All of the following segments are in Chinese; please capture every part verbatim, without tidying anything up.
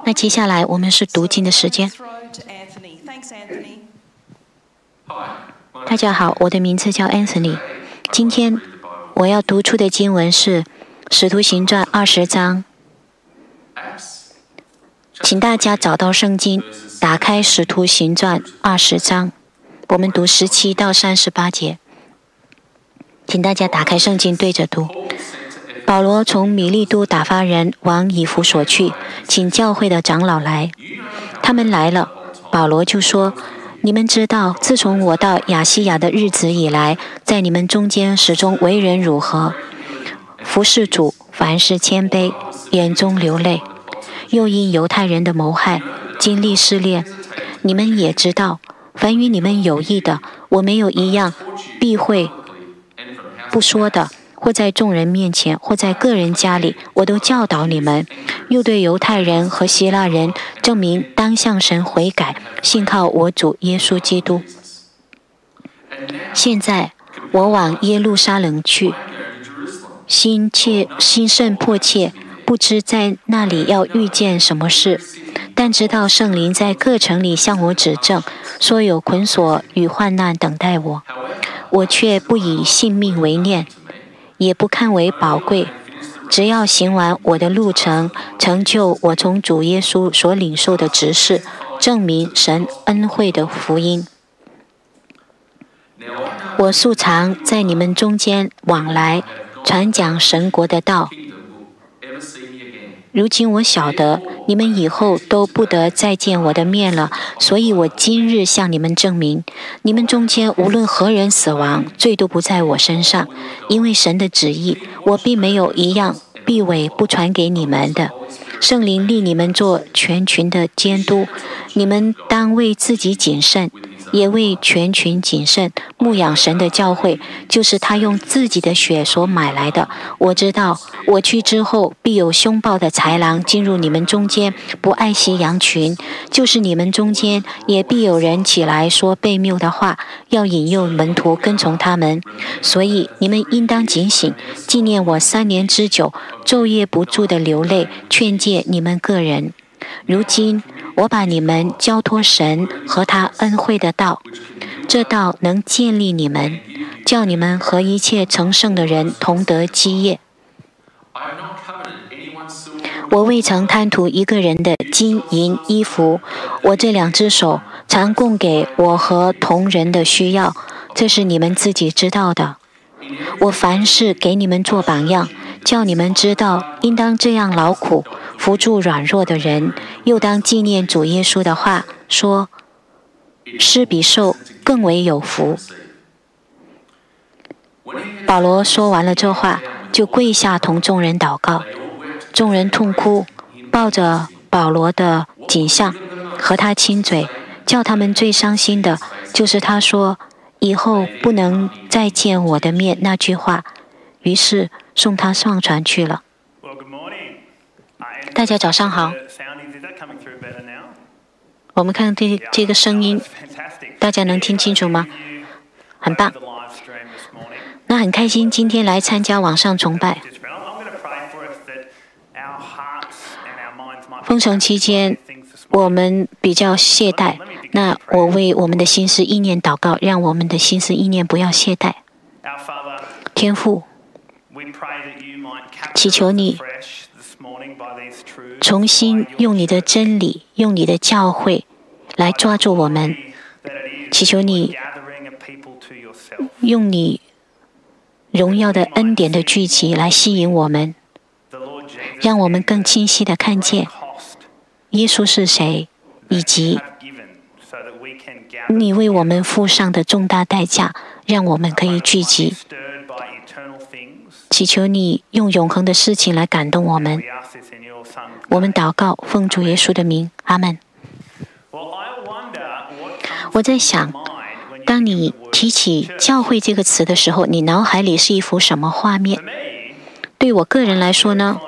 那接下来我们是读经的时间。大家好，我的名字叫 Anthony。今天我要读出的经文是《使徒行传》二十章。请大家找到圣经，打开《使徒行传》二十章，我们读十七到三十八节。请大家打开圣经对着读。保罗从米利都打发人往以弗所去，请教会的长老来。他们来了，保罗就说：你们知道，自从我到亚细亚的日子以来，在你们中间始终为人如何，服侍主，凡事谦卑，眼中流泪，又因犹太人的谋害，经历试炼。你们也知道，凡与你们有益的，我没有一样避讳不说的，或在众人面前，或在个人家里，我都教导你们，又对犹太人和希腊人证明当向神悔改，信靠我主耶稣基督。现在我往耶路撒冷去，心切心甚迫切，不知在那里要遇见什么事，但知道圣灵在各城里向我指证，说有捆锁与患难等待我，我却不以性命为念，也不看为宝贵，只要行完我的路程，成就我从主耶稣所领受的职事，证明神恩惠的福音。我素常在你们中间往来，传讲神国的道。如今我晓得，你们以后都不得再见我的面了，所以我今日向你们证明，你们中间无论何人死亡，罪都不在我身上，因为神的旨意，我并没有一样避讳不传给你们的。圣灵立你们做全群的监督，你们当为自己谨慎，也为全群谨慎，牧养神的教会，就是他用自己的血所买来的。我知道，我去之后，必有凶暴的豺狼进入你们中间，不爱惜羊群；就是你们中间，也必有人起来说悖谬的话，要引诱门徒跟从他们。所以你们应当警醒，纪念我三年之久，昼夜不住的流泪，劝诫你们个人。如今我把你们交托神和他恩惠的道，这道能建立你们，叫你们和一切成圣的人同得基业。我未曾贪图一个人的金银衣服，我这两只手常供给我和同人的需要，这是你们自己知道的。我凡事给你们做榜样，叫你们知道应当这样劳苦，扶助软弱的人，又当纪念主耶稣的话，说施比受更为有福。保罗说完了这话，就跪下同众人祷告。众人痛哭，抱着保罗的颈项和他亲嘴。叫他们最伤心的就是他说以后不能再见我的面那句话，于是送他上船去了。大家早上好。我们看这这个声音，大家能听清楚吗？很棒。那很开心今天来参加网上崇拜。封城期间我们比较懈怠，那我为我们的心思意念祷告，让我们的心思意念不要懈怠。天父，祈求你重新用你的真理，用你的教诲来抓住我们，祈求你用你荣耀的恩典的聚集来吸引我们，让我们更清晰地看见耶稣是谁，以及你为我们付上的重大代价，让我们可以聚集。祈求你用永恒的事情来感动我们。我们祷告，奉主耶稣的名，阿们。我在想，当你提起教会这个词的时候，你脑海里是一幅什么画面？对我个人来说呢，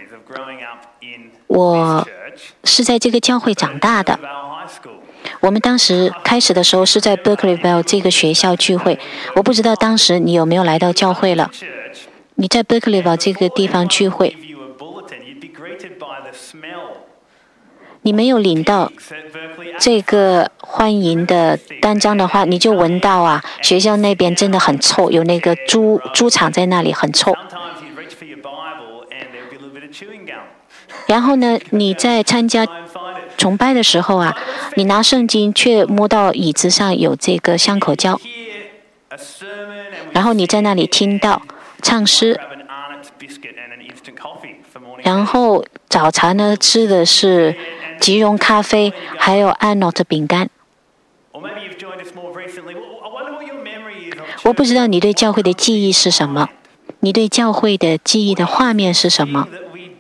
我是在这个教会长大的。我们当时开始的时候是在 Berkeleyville 这个学校聚会，我不知道当时你有没有来到教会了。你在 Berkeleyville 这个地方聚会， 你没有领到这个欢迎的单张的话，你就闻到啊，学校那边真的很臭，有那个猪猪场在那里很臭。然后呢，你在参加崇拜的时候啊，你拿圣经却摸到椅子上有这个香口胶，然后你在那里听到唱诗，然后早茶呢吃的是即溶咖啡，还有 Arnold 饼干。我不知道你对教会的记忆是什么，你对教会的记忆的画面是什么？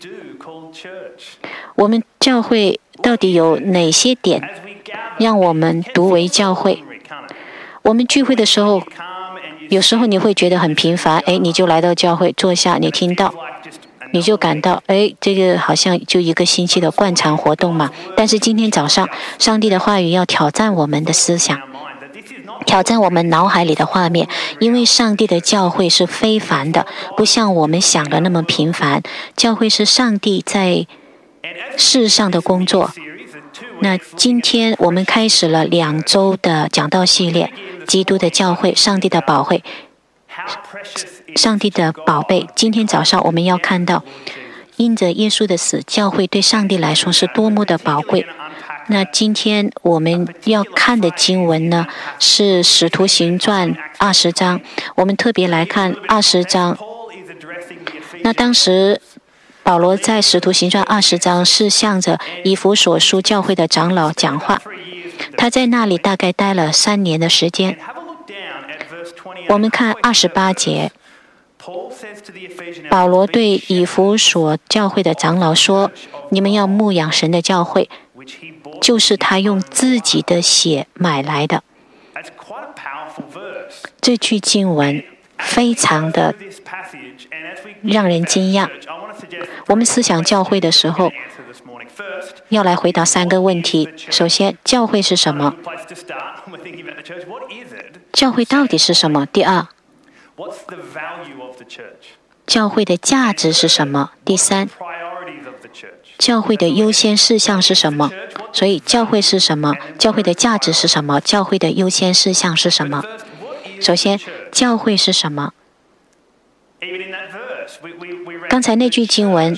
我们教会到底有哪些点让我们读为教会？我们聚会的时候，有时候你会觉得很平凡，哎，你就来到教会坐下，你听到，你就感到，哎，这个好像就一个星期的惯常活动嘛。但是今天早上，上帝的话语要挑战我们的思想，挑战我们脑海里的画面，因为上帝的教会是非凡的，不像我们想的那么平凡。教会是上帝在世上的工作。那今天我们开始了两周的讲道系列，基督的教会，上帝的宝贝，上帝的宝贝。今天早上我们要看到，因着耶稣的死，教会对上帝来说是多么的宝贵。那今天我们要看的经文呢，是《使徒行传》二十章。我们特别来看二十章。那当时保罗在《使徒行传》二十章是向着以弗所书教会的长老讲话，他在那里大概待了三年的时间。我们看二十八节，保罗对以弗所教会的长老说：“你们要牧养神的教会，就是他用自己的血买来的。”这句经文非常的让人惊讶。我们思想教会的时候，要来回答三个问题。首先，教会是什么？教会到底是什么？第二，教会的价值是什么？第三，教会的优先事项是什么？所以，教会是什么？教会的价值是什么？教会的优先事项是什么？首先，教会是什么？刚才那句经文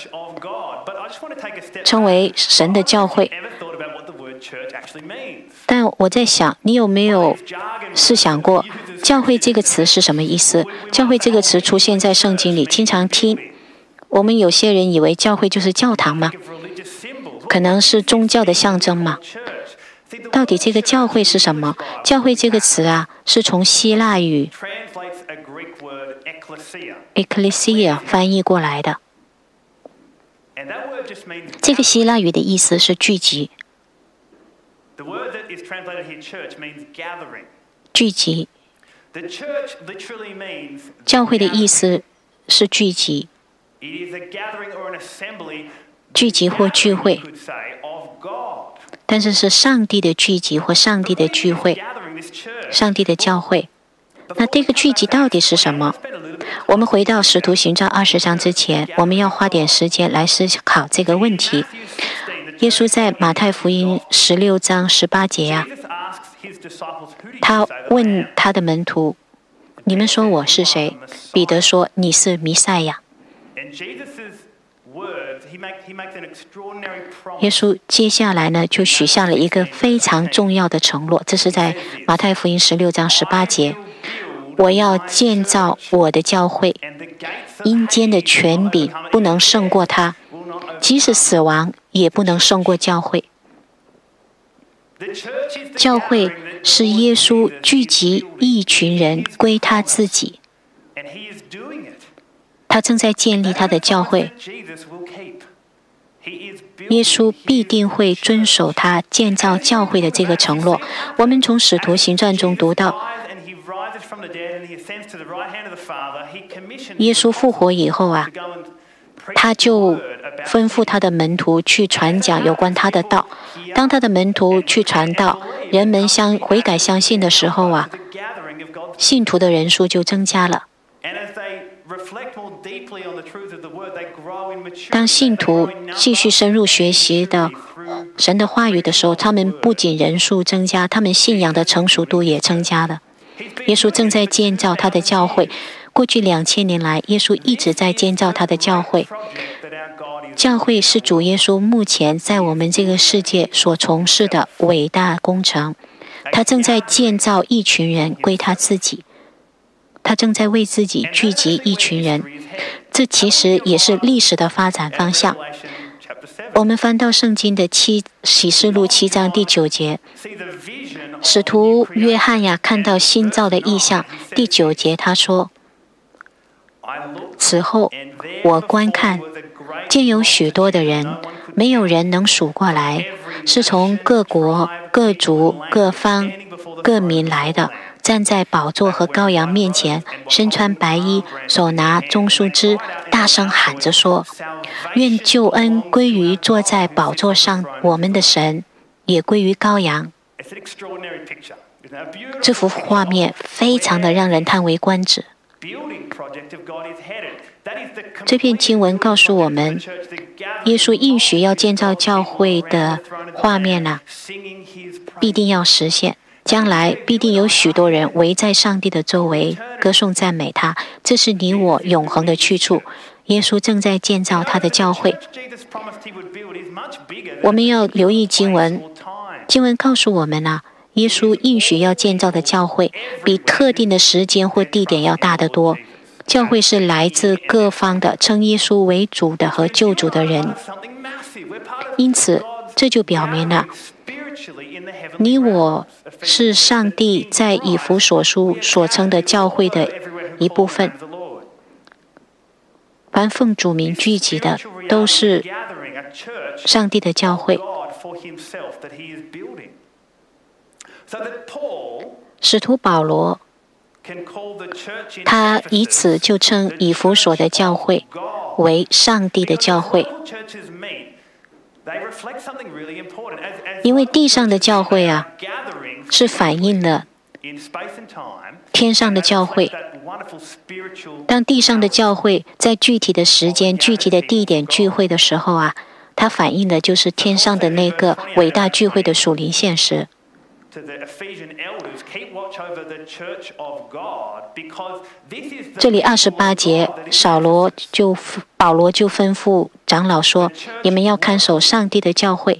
称为神的教会，但我在想，你有没有试想过教会这个词是什么意思？教会这个词出现在圣经里，经常听。我们有些人以为教会就是教堂吗？可能是宗教的象征吗？到底这个教会是什么？教会这个词啊，是从希腊语 ecclesia 翻译过来的。这个希腊语的意思是聚集，聚集。教会的意思是聚集，聚集或聚会，但是是上帝的聚集或上帝的聚会，上帝的教会。那这个聚集到底是什么？我们回到《使徒行传》二十章之前，我们要花点时间来思考这个问题。耶稣在马太福音十六章十八节啊，他问他的门徒：“你们说我是谁？”彼得说：“你是弥赛亚。”耶稣接下来呢，就许下了一个非常重要的承诺，这是在马太福音十六章十八节。我要建造我的教会，阴间的权柄不能胜过它，即使死亡也不能胜过教会。教会是耶稣聚集一群人归他自己，他正在建立他的教会，耶稣必定会遵守他建造教会的这个承诺。我们从使徒行传中读到，耶稣复活以后啊，他就吩咐他的门徒去传讲有关他的道。当他的门徒去传道，人们相悔改相信的时候啊，信徒的人数就增加了。当信徒继续深入学习的神的话语的时候，他们不仅人数增加，他们信仰的成熟度也增加了。耶稣正在建造他的教会，过去两千年来，耶稣一直在建造他的教会。教会是主耶稣目前在我们这个世界所从事的伟大工程，他正在建造一群人归他自己，他正在为自己聚集一群人，这其实也是历史的发展方向。我们翻到圣经的七启示录七章第九节，使徒约翰呀看到新造的异象。第九节他说：此后我观看，见有许多的人，没有人能数过来，是从各国、各族、各方、各民来的，站在宝座和羔羊面前，身穿白衣，手拿棕树枝，大声喊着说：愿救恩归于坐在宝座上我们的神，也归于羔羊。这幅画面非常的让人叹为观止。这篇经文告诉我们，耶稣应许要建造教会的画面呢、啊，必定要实现。将来必定有许多人围在上帝的周围，歌颂赞美他，这是你我永恒的去处。耶稣正在建造他的教会。我们要留意经文，经文告诉我们啊，耶稣应许要建造的教会，比特定的时间或地点要大得多。教会是来自各方的称耶稣为主的和救主的人，因此这就表明了你我是上帝在以弗所书所称的教会的一部分。凡奉主名聚集的都是上帝的教会。使徒保罗他以此就称以弗所的教会为上帝的教会，因为地上的教会啊，是反映了天上的教会。当地上的教会在具体的时间、具体的地点聚会的时候啊，它反映的就是天上的那个伟大聚会的属灵现实。这里二十八节，扫罗就保罗就吩咐长老说：你们要看守上帝的教会。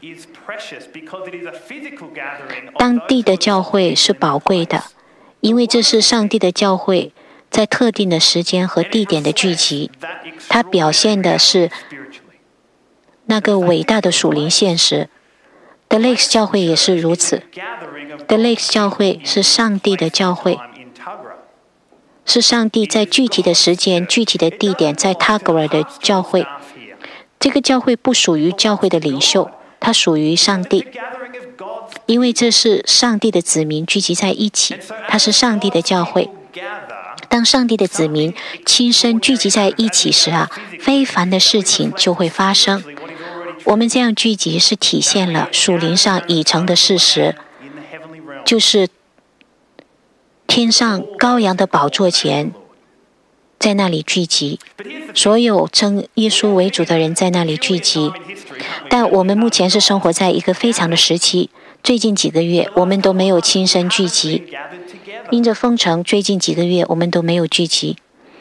当地的教会是宝贵的，因为这是上帝的教会在特定的时间和地点的聚集，它表现的是那个伟大的属灵现实。The Lakes 教会也是如此。The Lakes 教会是上帝的教会，是上帝在具体的时间、具体的地点在 Tagra 的教会。这个教会不属于教会的领袖，它属于上帝，因为这是上帝的子民聚集在一起，它是上帝的教会。当上帝的子民亲身聚集在一起时啊，非凡的事情就会发生。我们这样聚集是体现了属灵上已成的事实，就是天上羔羊的宝座前，在那里聚集，所有称耶稣为主的人在那里聚集。但我们目前是生活在一个非常的时期，最近几个月我们都没有亲身聚集，因着封城，最近几个月我们都没有聚集。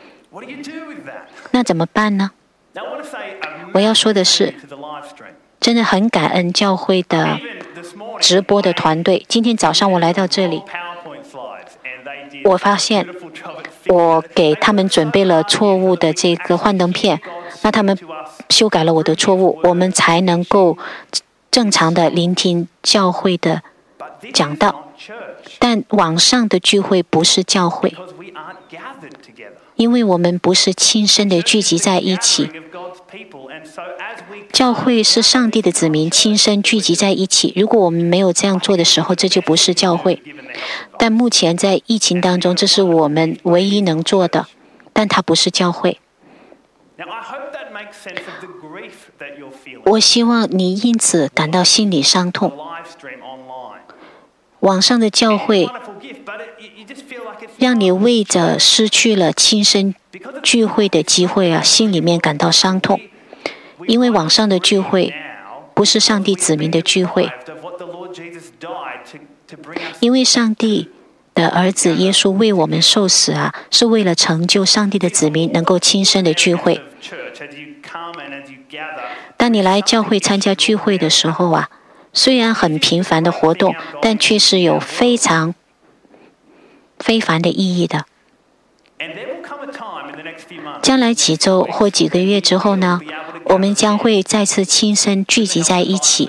那怎么办呢？我要说的是，真的很感恩教会的直播的团队。今天早上我来到这里，我发现我给他们准备了错误的这个幻灯片，那他们修改了我的错误，我们才能够正常的聆听教会的讲道。但网上的聚会不是教会，因为我们不是亲身的聚集在一起。教会是上帝的子民亲身聚集在一起，如果我们没有这样做的时候，这就不是教会。但目前在疫情当中，这是我们唯一能做的，但它不是教会。我希望你因此感到心里伤痛。网上的教会让你为着失去了亲身聚会的机会啊，心里面感到伤痛。因为网上的聚会不是上帝子民的聚会。因为上帝的儿子耶稣为我们受死啊，是为了成就上帝的子民能够亲身的聚会。当你来教会参加聚会的时候啊，虽然很平凡的活动，但却是有非常非凡的意义的。将来几周或几个月之后呢，我们将会再次亲身聚集在一起。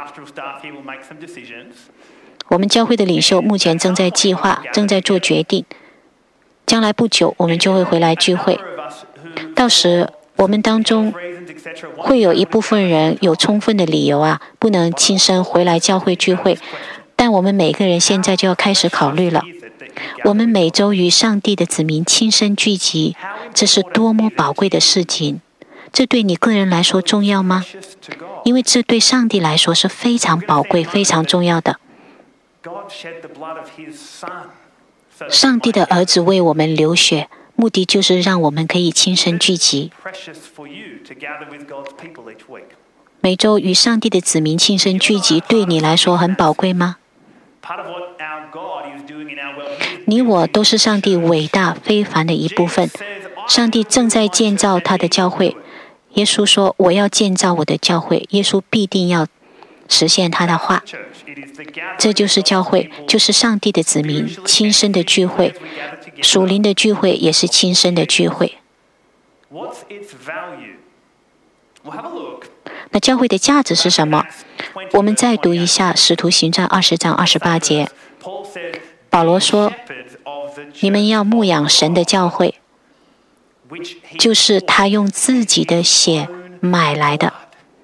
我们教会的领袖目前正在计划，正在做决定。将来不久，我们就会回来聚会。到时，我们当中会有一部分人有充分的理由啊，不能亲身回来教会聚会。但我们每个人现在就要开始考虑了。我们每周与上帝的子民亲身聚集，这是多么宝贵的事情！这对你个人来说重要吗？因为这对上帝来说是非常宝贵、非常重要的。上帝的儿子为我们流血，目的就是让我们可以亲身聚集。每周与上帝的子民亲身聚集，对你来说很宝贵吗？你我都是上帝伟大非凡的一部分。上帝正在建造他的教会。耶稣说：“我要建造我的教会。”耶稣必定要实现他的话。这就是教会，就是上帝的子民亲身的聚会。属灵的聚会也是亲身的聚会。那教会的价值是什么？我们再读一下《使徒行传》二十章二十八节。保罗说：“你们要牧养神的教会，就是他用自己的血买来的。”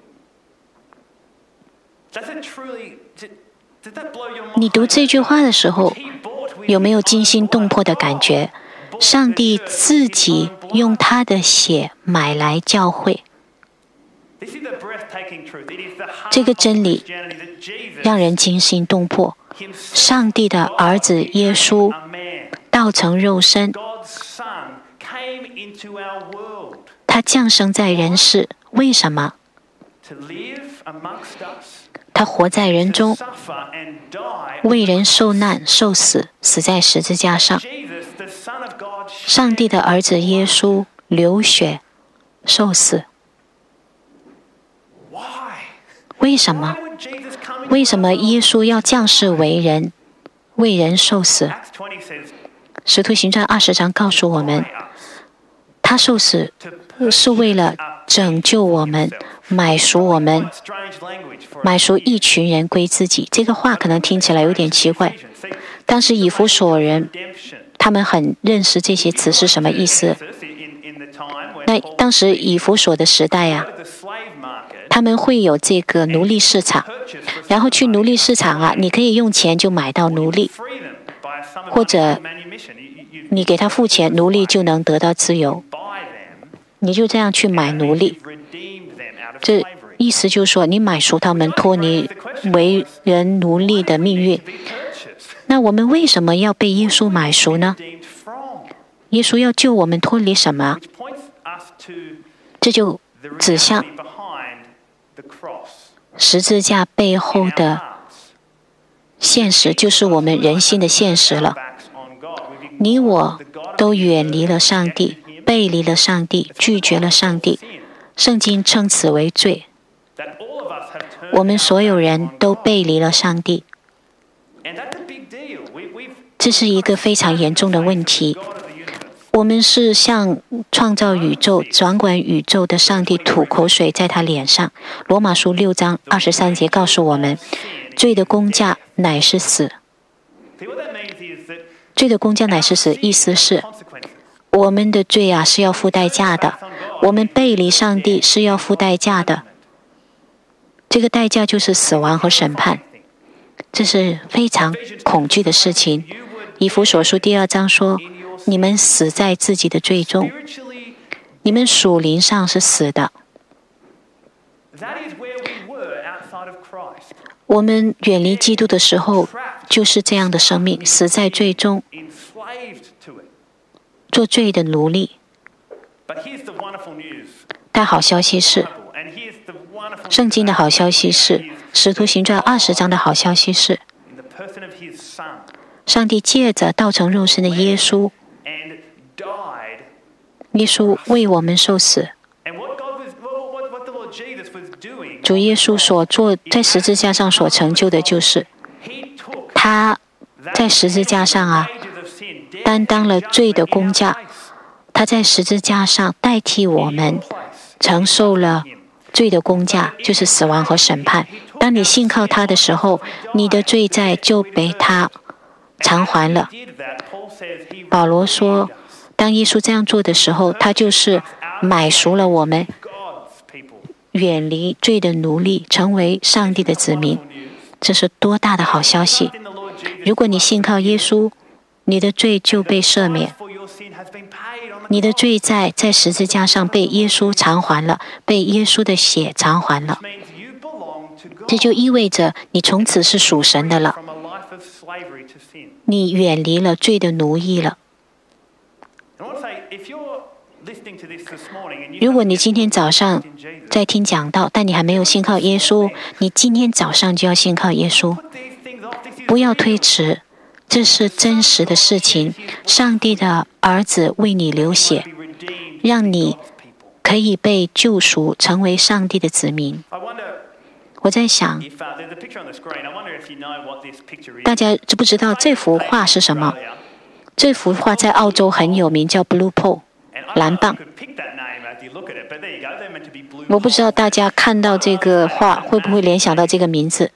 你读这句话的时候，有没有惊心动魄的感觉？上帝自己用他的血买来教会，这个真理让人惊心动魄。上帝的儿子耶稣道成肉身，他降生在人世，为什么？他活在人中，为人受难、受死，死在十字架上。上帝的儿子耶稣流血、受死，为什么？为什么耶稣要降世为人，为人受死？使徒行传二十章告诉我们，他受死是为了拯救我们，买赎我们，买赎一群人归自己。这个话可能听起来有点奇怪，当时以弗所人他们很认识这些词是什么意思。那当时以弗所的时代啊，他们会有这个奴隶市场，然后去奴隶市场啊，你可以用钱就买到奴隶，或者你给他付钱，奴隶就能得到自由。你就这样去买奴隶，这意思就是说，你买赎他们，脱离为人奴隶的命运。那我们为什么要被耶稣买赎呢？耶稣要救我们脱离什么？这就指向十字架背后的现实，就是我们人心的现实了。你我都远离了上帝，背离了上帝，拒绝了上帝。圣经称此为罪。我们所有人都背离了上帝，这是一个非常严重的问题。我们是向创造宇宙、掌管宇宙的上帝吐口水在他脸上。罗马书六章二十三节告诉我们，罪的工价乃是死。罪的工价乃是死，意思是我们的罪啊是要付代价的，我们背离上帝是要付代价的。这个代价就是死亡和审判，这是非常恐惧的事情。以弗所书第二章说，你们死在自己的罪中，你们属灵上是死的。我们远离基督的时候，就是这样的生命，死在罪中，做罪的奴隶。但好消息是， 圣经的好消息是，使徒行传二十章的好消息是，上帝借着道成肉身的耶稣，耶稣为我们受死。主耶稣所做在十字架上所成就的就是，他在十字架上啊，担当了罪的工价，他在十字架上代替我们承受了罪的工价，就是死亡和审判。当你信靠他的时候，你的罪债就被他偿还了。保罗说，当耶稣这样做的时候，他就是买赎了我们，远离罪的奴隶，成为上帝的子民。这是多大的好消息！如果你信靠耶稣，你的罪就被赦免，你的罪债在十字架上被耶稣偿还了，被耶稣的血偿还了。这就意味着你从此是属神的了，你远离了罪的奴役了。如果你今天早上在听讲道，但你还没有信靠耶稣，你今天早上就要信靠耶稣，不要推迟，这是真实的事情。上帝的儿子为你流血，让你可以被救赎，成为上帝的子民。我在想，大家知不知道这幅画是什么？这幅画在澳洲很有名，叫 Blue Pole 蓝棒。我不知道大家看到这个画会不会联想到这个名字。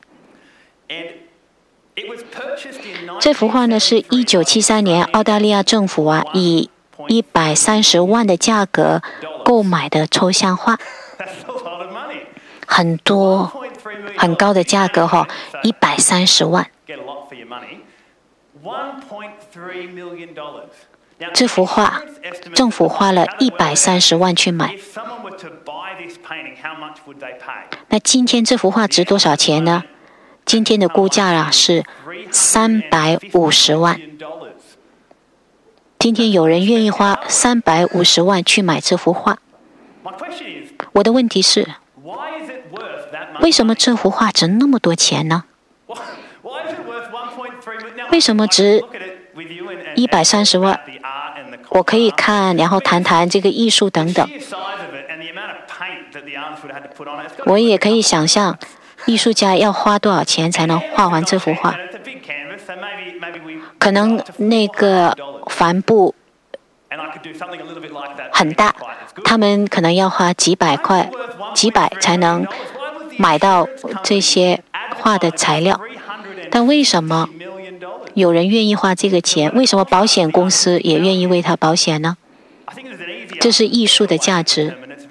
这幅画呢，是一九七三年澳大利亚政府啊以一百三十万的价格购买的抽象画，很多很高的价格哈、哦，一百三十万。这幅画政府花了一百三十万去买。那今天这幅画值多少钱呢？今天的估价啊是三百五十万。今天有人愿意花三百五十万去买这幅画。我的问题是，为什么这幅画值那么多钱呢？为什么值一百三十万？我可以看，然后谈谈这个艺术等等。我也可以想象，艺术家要花多少钱才能画完这幅画？可能那个帆布很大，他们可能要花几百块、几百才能买到这些画的材料。但为什么有人愿意花这个钱？为什么保险公司也愿意为他保险呢？这是艺术的价值。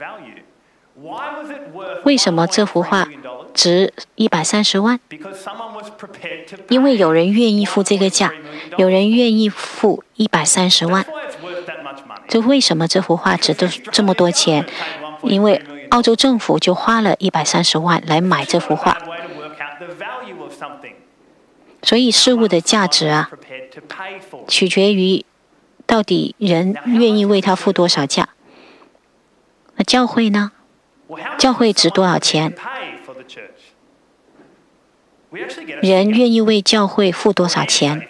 为什么这幅画值一百三十万？因为有人愿意付这个价，有人愿意付一百三十万。这为什么这幅画值这么多钱？因为澳洲政府就花了一百三十万来买这幅画。所以事物的价值啊，取决于到底人愿意为它付多少价。那教会呢？教会值多少钱？人愿意为教会付多少钱？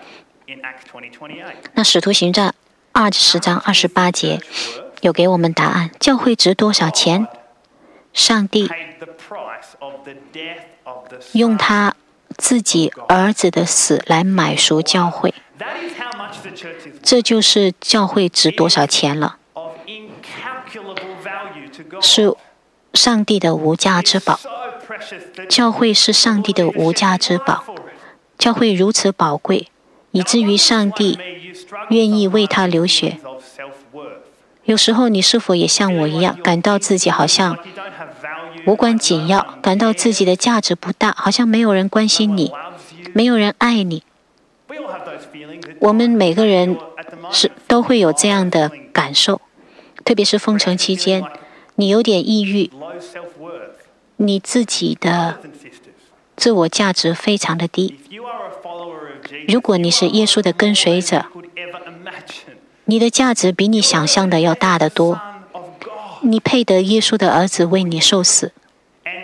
那使徒行传二十章二十八节有给我们答案。教会值多少钱？上帝用他自己儿子的死来买赎教会，这就是教会值多少钱了，是上帝的无价之宝。教会是上帝的无价之宝，教会如此宝贵，以至于上帝愿意为他流血。有时候你是否也像我一样，感到自己好像无关紧要，感到自己的价值不大，好像没有人关心你，没有人爱你。我们每个人是都会有这样的感受，特别是封城期间，你有点抑郁，你自己的自我价值非常的低。如果你是耶稣的跟随者，你的价值比你想象的要大得多，你配得耶稣的儿子为你受死，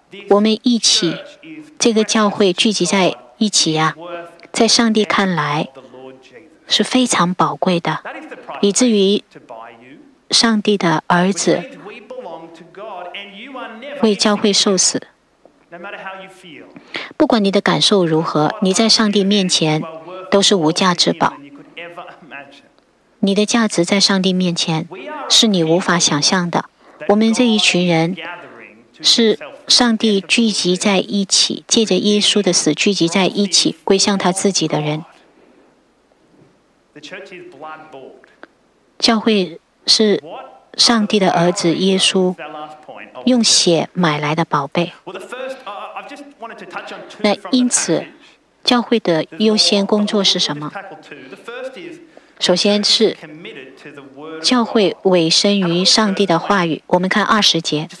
我们一起，这个教会聚集在一起呀、啊，在上帝看来是非常宝贵的，以至于上帝的儿子为教会受死。不管你的感受如何，你在上帝面前都是无价之宝。你的价值在上帝面前是你无法想象的。我们这一群人是上帝聚集在一起，借着耶稣的死聚集在一起，归向他自己的人。教会是上帝的儿子耶稣用血买来的宝贝。那因此，教会的优先工作是什么？首先是教会委身于上帝的话语。我们看二十节，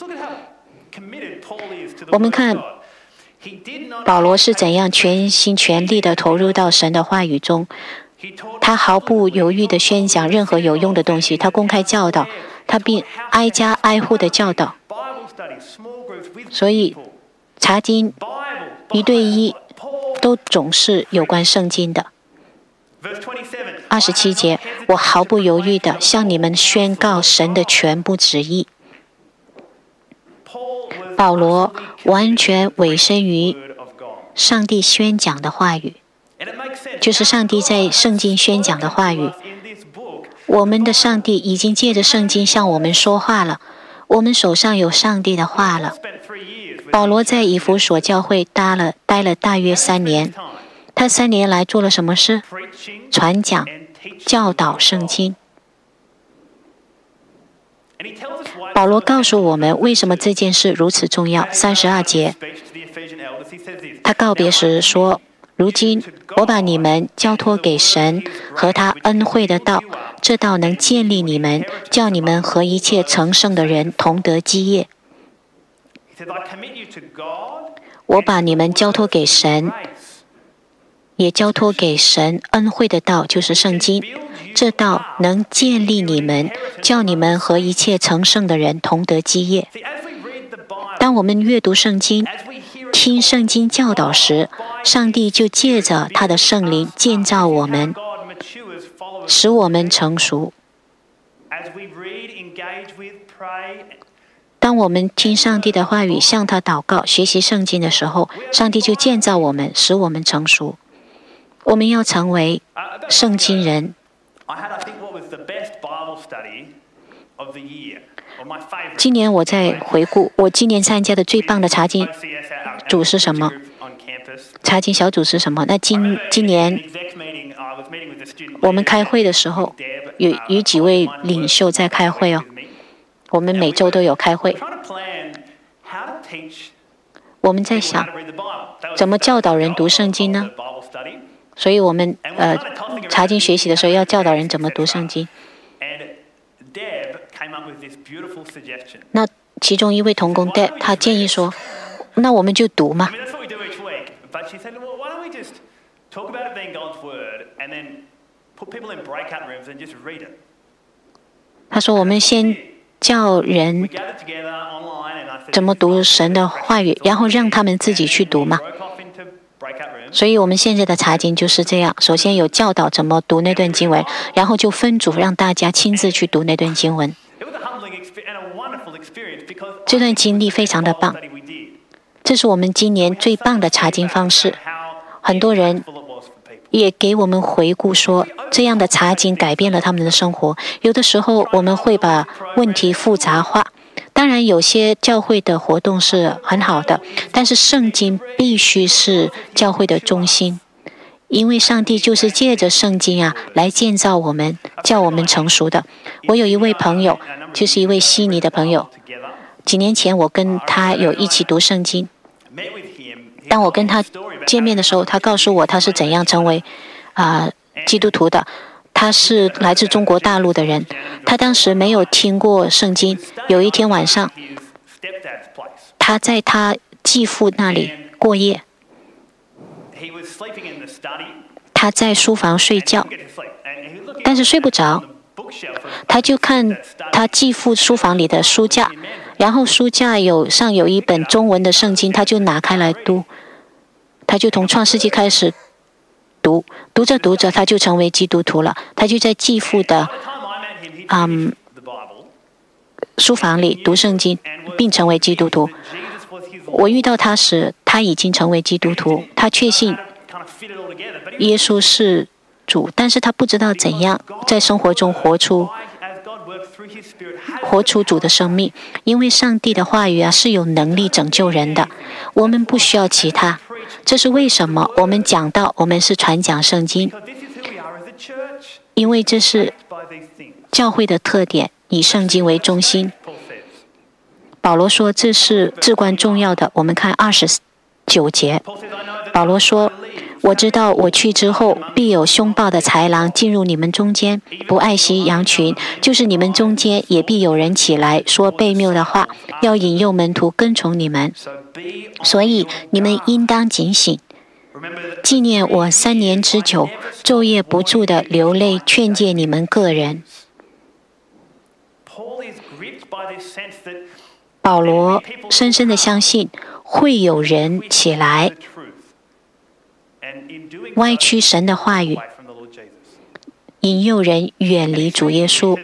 我们看保罗是怎样全心全力地投入到神的话语中。他毫不犹豫地宣讲任何有用的东西，他公开教导，他并挨家挨户地教导。所以查经一对一都总是有关圣经的。二十七节，我毫不犹豫地向你们宣告神的全部旨意。保罗完全委身于上帝宣讲的话语，就是上帝在圣经宣讲的话语。我们的上帝已经借着圣经向我们说话了，我们手上有上帝的话了。保罗在以弗所教会待了待了大约三年，他三年来做了什么事？传讲、教导圣经。保罗告诉我们为什么这件事如此重要。三十二节，他告别时说：“如今我把你们交托给神和他恩惠的道，这道能建立你们，叫你们和一切成圣的人同得基业。我把你们交托给神，也交托给神恩惠的道，就是圣经。这道能建立你们，叫你们和一切成圣的人同得基业。”当我们阅读圣经、听圣经教导时，上帝就借着他的圣灵建造我们，使我们成熟。当我们听上帝的话语，向他祷告、学习圣经的时候，上帝就建造我们，使我们成熟。我们要成为圣经人。今年我在回顾，我今年参加的最棒的查经组是什么？查经小组是什么？那今今年我们开会的时候，有有几位领袖在开会哦。我们每周都有开会。我们在想，怎么教导人读圣经呢？所以我们呃查经学习的时候要教导人怎么读圣经。那其中一位同工 Deb 他建议说，那我们就读嘛。他说我们先叫人怎么读神的话语，然后让他们自己去读嘛。所以我们现在的查经就是这样，首先有教导怎么读那段经文，然后就分组让大家亲自去读那段经文。这段经历非常的棒，这是我们今年最棒的查经方式。很多人也给我们回顾说，这样的查经改变了他们的生活。有的时候我们会把问题复杂化，当然有些教会的活动是很好的，但是圣经必须是教会的中心，因为上帝就是借着圣经啊来建造我们，叫我们成熟的。我有一位朋友，就是一位悉尼的朋友，几年前我跟他有一起读圣经。当我跟他见面的时候，他告诉我他是怎样成为啊、呃、基督徒的。他是来自中国大陆的人，他当时没有听过圣经。有一天晚上，他在他继父那里过夜，他在书房睡觉，但是睡不着，他就看他继父书房里的书架， 然后书架有上有一本中文的圣经，他就拿开来读，他就从创世纪开始读，读着读着他就成为基督徒了。他就在继父的嗯书房里读圣经，并成为基督徒。我遇到他时，他已经成为基督徒，他确信耶稣是主，但是他不知道怎样在生活中活出活出主的生命，因为上帝的话语啊是有能力拯救人的，我们不需要其他。这是为什么我们讲到我们是传讲圣经，因为这是教会的特点，以圣经为中心。保罗说这是至关重要的。我们看二十九节，保罗说，我知道我去之后，必有凶暴的豺狼进入你们中间，不爱惜羊群，就是你们中间也必有人起来说悖谬的话，要引诱门徒跟从你们。所以你们应当警醒，纪念我三年之久，昼夜不住的流泪劝诫你们个人。保罗深深的相信会有人起来歪曲神的话语，引诱人远离主耶稣。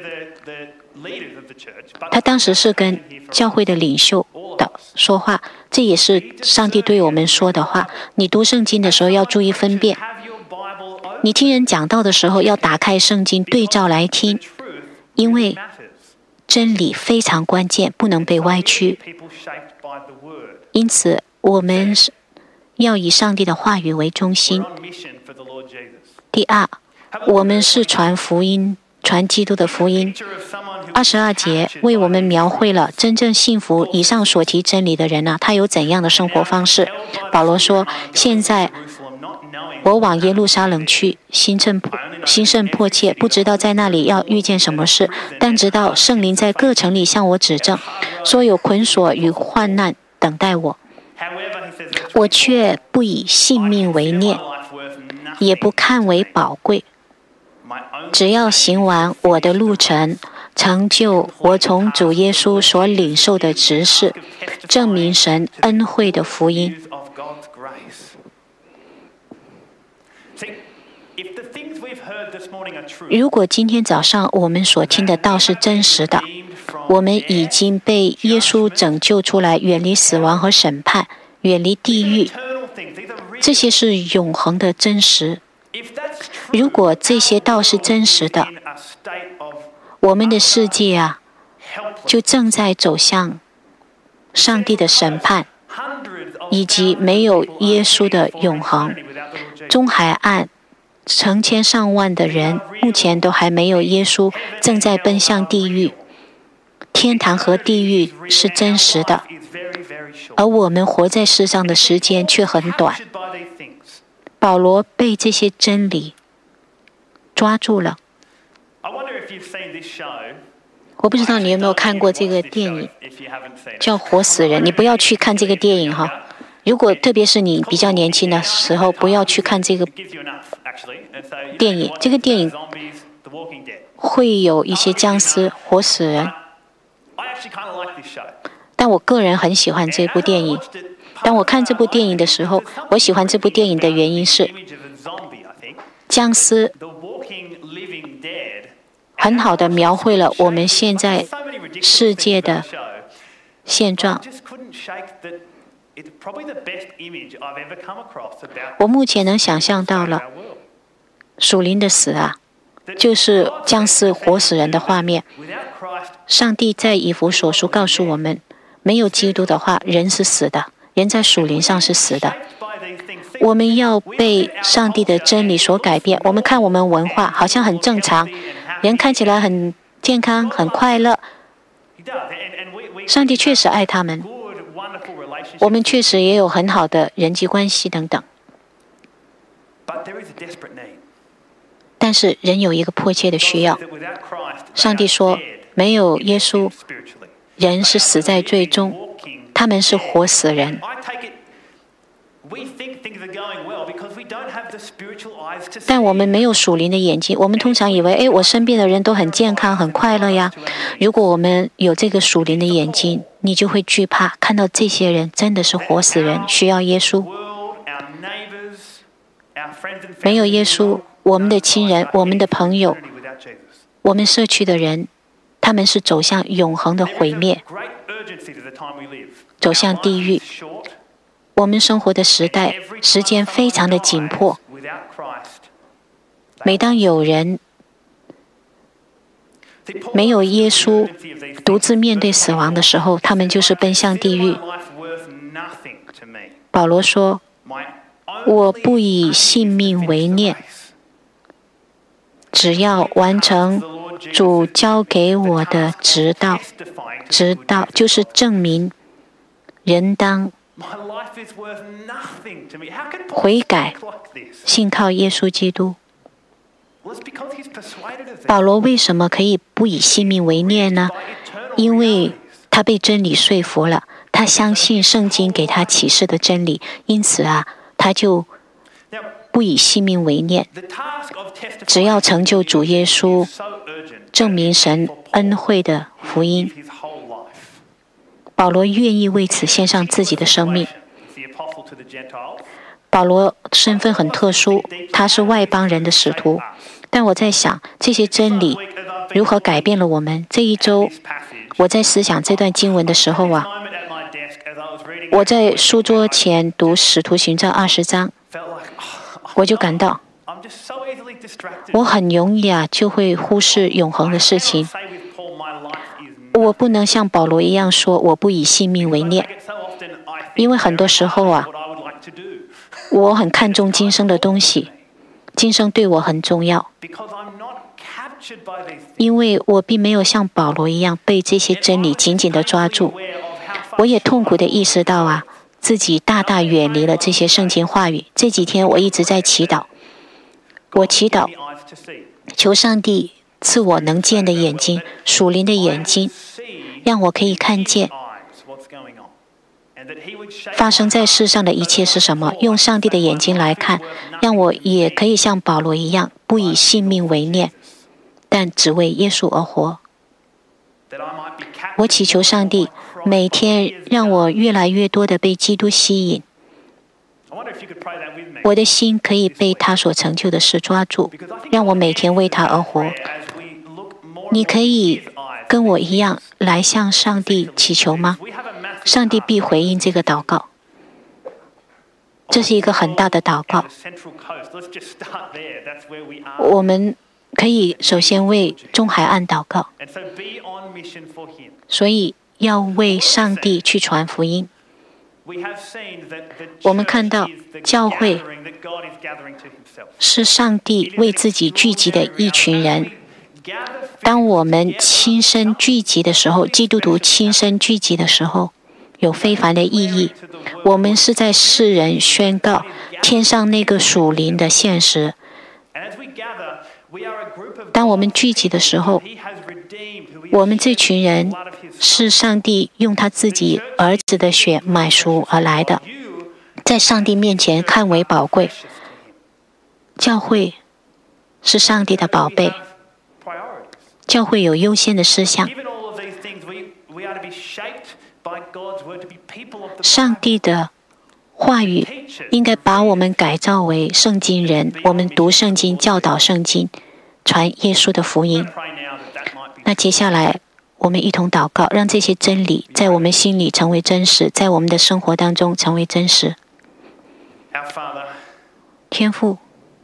他当时是跟教会的领袖的说话，这也是上帝对我们说的话。你读圣经的时候要注意分辨，你听人讲道的时候要打开圣经对照来听，因为真理非常关键，不能被歪曲。因此我们要以上帝的话语为中心。第二，我们是传福音，传基督的福音。二十二节为我们描绘了真正信服以上所提真理的人啊，他有怎样的生活方式。保罗说，现在我往耶路撒冷去，心甚心甚迫切，不知道在那里要遇见什么事，但知道圣灵在各城里向我指证，说有捆锁与患难等待我。我却不以性命为念，也不看为宝贵，只要行完我的路程，成就我从主耶稣所领受的职事，证明神恩惠的福音。如果今天早上我们所听的道是真实的，我们已经被耶稣拯救出来，远离死亡和审判，远离地狱，这些是永恒的真实。如果这些道是真实的，我们的世界啊，就正在走向上帝的审判，以及没有耶稣的永恒。中海岸成千上万的人目前都还没有耶稣，正在奔向地狱。天堂和地狱是真实的，而我们活在世上的时间却很短。保罗被这些真理抓住了。我不知道你有没有看过这个电影，叫《活死人》。你不要去看这个电影哈。如果特别是你比较年轻的时候，不要去看这个电影。这个电影会有一些僵尸、活死人。但我个人很喜欢这部电影。当我看这部电影的时候，我喜欢这部电影的原因是，僵尸很好的描绘了我们现在世界的现状。我目前能想象到了属灵的死啊，就是僵尸活死人的画面。上帝在以弗所书告诉我们，没有基督的话，人是死的，人在属灵上是死的。我们要被上帝的真理所改变。我们看我们文化好像很正常，人看起来很健康、很快乐。上帝确实爱他们，我们确实也有很好的人际关系等等。但是人有一个迫切的需要。上帝说，没有耶稣，人是死在罪中，他们是活死人。 但我们没有属灵的眼睛，我们通常以为，哎，我身边的人都很健康、很快乐呀。如果我们有这个属灵的眼睛，你就会惧怕，看到这些人真的是活死人，需要耶稣。没有耶稣，我们的亲人、我们的朋友、我们社区的人，他们是走向永恒的毁灭，走向地狱。我们生活的时代，时间非常的紧迫。每当有人没有耶稣，独自面对死亡的时候，他们就是奔向地狱。保罗说：“我不以性命为念，只要完成主交给我的职道，职道就是证明人当悔改，信靠耶稣基督。”保罗为什么可以不以性命为念呢？因为他被真理说服了，他相信圣经给他启示的真理，因此啊，他就不以性命为念，只要成就主耶稣，证明神恩惠的福音。保罗愿意为此献上自己的生命。保罗身份很特殊，他是外邦人的使徒。但我在想，这些真理如何改变了我们？这一周，我在思想这段经文的时候啊，我在书桌前读《使徒行传》二十章，我就感到，我很容易啊就会忽视永恒的事情。我不能像保罗一样说，我不以性命为念，因为很多时候啊，我很看重今生的东西，今生对我很重要，因为我并没有像保罗一样被这些真理紧紧地抓住。我也痛苦地意识到啊，自己大大远离了这些圣经话语。这几天我一直在祈祷，我祈祷求上帝赐我能见的眼睛，属灵的眼睛，让我可以看见发生在世上的一切是什么，用上帝的眼睛来看，让我也可以像保罗一样，不以性命为念，但只为耶稣而活。我祈求上帝每天让我越来越多的被基督吸引，我的心可以被他所成就的事抓住，让我每天为他而活。你可以跟我一样来向上帝祈求吗？上帝必回应这个祷告。这是一个很大的祷告。我们可以首先为中海岸祷告，所以要为上帝去传福音。我们看到教会是上帝为自己聚集的一群人。当我们亲身聚集的时候，基督徒亲身聚集的时候，有非凡的意义。我们是在世人宣告天上那个属灵的现实。当我们聚集的时候，我们这群人是上帝用他自己儿子的血买赎而来的，在上帝面前看为宝贵。教会是上帝的宝贝，教会有优先的事项。上帝的话语应该把我们改造为圣经人，我们读圣经，教导圣经，传耶稣的福音。那接下来我们一同祷告，让这些真理在我们心里成为真实，在我们的生活当中成为真实。天父，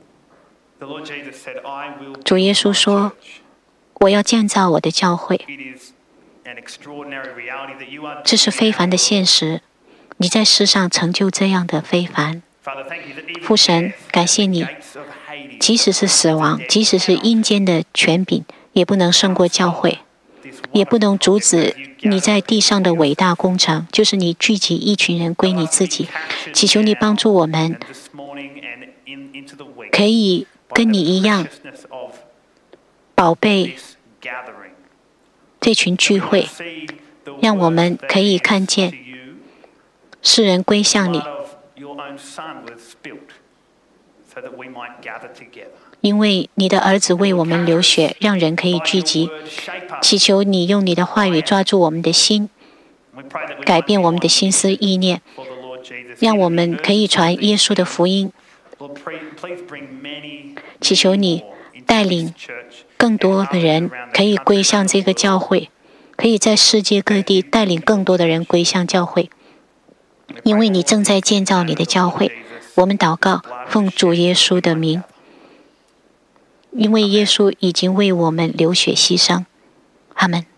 主耶稣说，我要建造我的教会。这是非凡的现实，你在世上成就这样的非凡。父神，感谢你，即使是死亡，即使是阴间的权柄，也不能胜过教会，也不能阻止你在地上的伟大工程，就是你聚集一群人归你自己。祈求你帮助我们，可以跟你一样宝贝这群聚会，让我们可以看见世人归向你， 因为你的儿子为我们流血，让人可以聚集。祈求你用你的话语抓住我们的心，改变我们的心思意念，让我们可以传耶稣的福音。祈求你带领更多的人可以归向这个教会，可以在世界各地带领更多的人归向教会，因为你正在建造你的教会。我们祷告，奉主耶稣的名，因为耶稣已经为我们流血牺牲。阿们。